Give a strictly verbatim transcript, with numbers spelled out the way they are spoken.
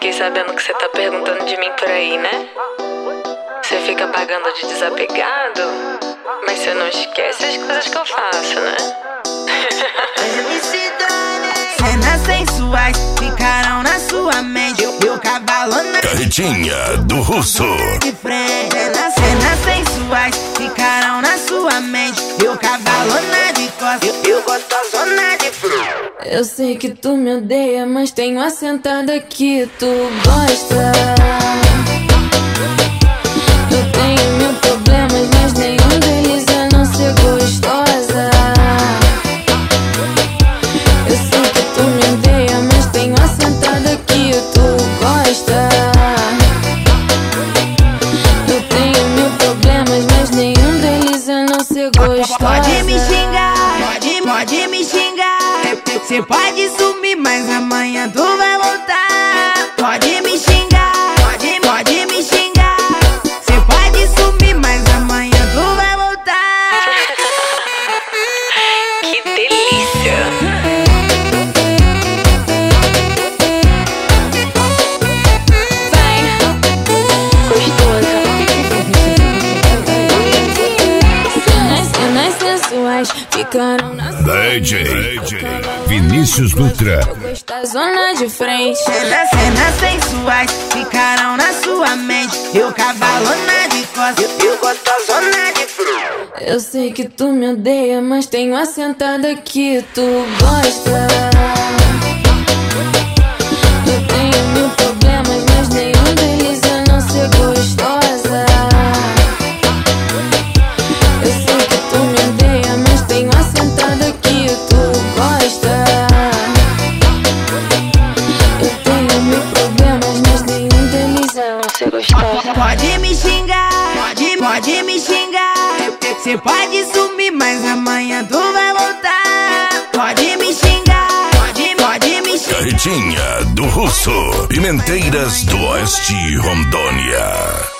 Fiquei sabendo que você tá perguntando de mim por aí, né? Você fica pagando de desapegado, mas você não esquece as coisas que eu faço, né? Cenas sensuais ficarão na sua mente. Eu cavalo na Carretinha do Russo. de frente. Cenas, cenas sensuais ficarão na sua mente. Eu cavalo na de costas. Eu, eu gosto da zona de frente. Eu sei que tu me odeia, mas tenho a sentada que tu gosta. Eu tenho mil problemas, mas nenhum deles é não ser gostosa. Eu sei que tu me odeia, mas tenho a sentada que tu gosta. Eu tenho mil problemas, mas nenhum deles é não ser gostosa. Pode me xingar, pode, pode me xingar. Cê pode sumir, mas amanhã tu vai voltar. Pode me xingar, pode, pode me xingar. Cê pode sumir, mas amanhã tu vai voltar. Que delícia! Vai, gostosa. Cenas, cenas sensuais ficaram na D J Vinícius Dutra. Eu gosto da zona de frente. Cenas, cenas sensuais ficarão na sua mente. Eu cavalo na de costas. Eu, eu gosto da zona de frente. Eu sei que tu me odeia, mas tenho a sentada que tu gosta. Eu tenho mil problemas, mas nenhum deles é não ser gostosa. Eu sei que tu me odeia, mas tenho a sentada que tu gosta. Eu tenho mil problemas, mas nenhum deles é não ser gostosa. Pode me xingar, pode, pode me xingar. Cê pode sumir, mas amanhã tu vai voltar. Pode me xingar, pode, pode me xingar. Carretinha do Russo. Pimenteiras do Oeste, Rondônia.